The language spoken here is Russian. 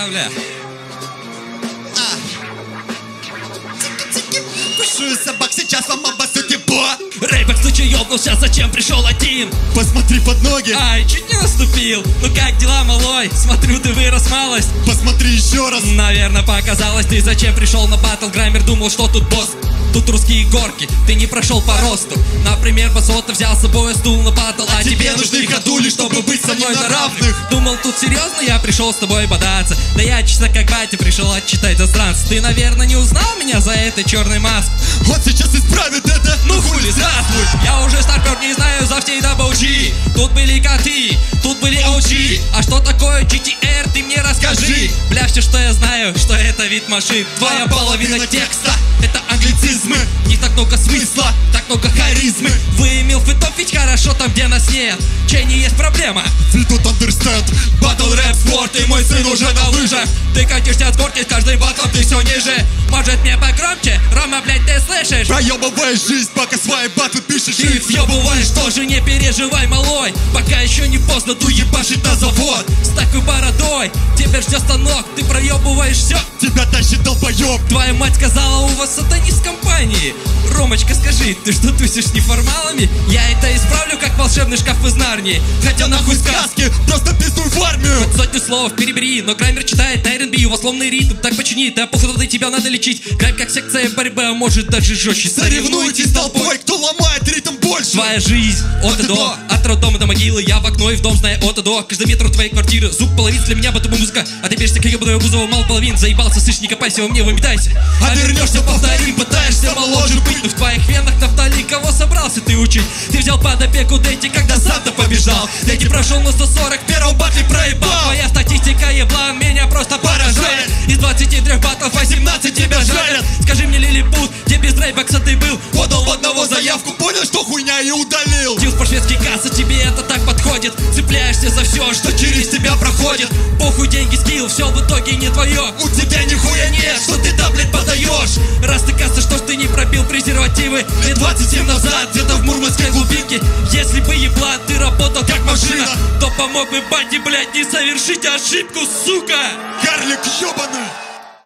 бля. Пишу собак, сейчас вам обоссу тепло. Рейбок, случай ёбнулся, зачем пришел один? Посмотри под ноги. Ай, чуть не наступил. Ну как дела, малой? Смотрю, ты вырос малость. Посмотри еще раз. Наверное, показалось. Ты зачем пришел на Battlegrimer? Думал, что тут босс. Тут русские горки, ты не прошел по росту. Например, басота взял с собой стул на батл, а тебе нужны ходули, чтобы быть со мной на равных. Думал, тут серьезно я пришел с тобой бодаться. Да я чисто как батя пришел отчитать засранца. Ты, наверное, не узнал меня за этой черной маской. Он сейчас исправит это. Ну хули, здравствуй. Я уже старпер, не знаю за всей WG. Тут были коты, тут были OG. А что такое GTR, ты мне расскажи. Бля, все, что я знаю, что это вид машин. Твоя половина текста — это англицизмы. Не так много смысла, так много харизмы. Вы милфы топить хорошо там, где нас нет. Чей не есть проблема? We don't understand. Батл рэп спорт, и мой сын уже на лыжах. Ты катишься с горки, с каждым батлом ты все ниже. Может мне погромче? Рома, блядь, ты слышишь? Проебываешь жизнь, пока свои батлы пишешь. Ты въебываешь тоже, не переживай, малой. Пока еще не поздно, ту ебашить на завод. С такой бородой тебя ждет станок. Ты проебываешь все. Тебя тащит долбоеб. Твоя мать сказала, у вас сатанист в компании. Ромочка, скажи, ты что тусишь неформалами? Я это исправлю, как волшебный шкаф из Нарнии. Хотя нахуй сказки, просто пиздуй в армию. хоть сотню слов перебери, но Граймер читает на R&B. У вас словный ритм, так почини. Да походу тебя надо лечить. Грайм как секция борьбы, а может даже жестче. Соревнуйтесь с толпой, кто ломает ритм больше. Твоя жизнь от и до, от роддома до могилы. Я в окно и в дом, зная от и до. Каждый метр твоей квартиры, звук половиц для меня, потому музыка. А ты бежишься, как ебаного Бузова, мало половин. Заебался, слышь, не копайся во мне, выметайся. А вернешься, повтори, пытаешься моложе быть. Но в твоих венах нафтали, кого собрался ты учить? Ты взял под опеку Дэти, когда сам-то побежал. Дэти прошел на 140, в первом батле проебал. Твоя статистика еблан меня просто поражает. Из 23 батлов 18 тебя жарят. Скажи мне, Лилипут, где без рейбокса ты был? Подал в одного заявку, понял, что хуйня, и удалил. Дилс по-шведски касса, тебе это так подходит. Цепляешься за все, что через тебя проходит. Похуй, деньги, скилл, все в итоге не твое. У тебя нихуя нет, что ты там, блядь, подаешь. Раз ты касса, что ж ты не пробил презервативы лет 27 назад, где-то в мурманской глубинке. Если бы еблан, ты работал как машина, то помог бы бате, блядь, не совершить ошибку, сука. Карлик ебаный.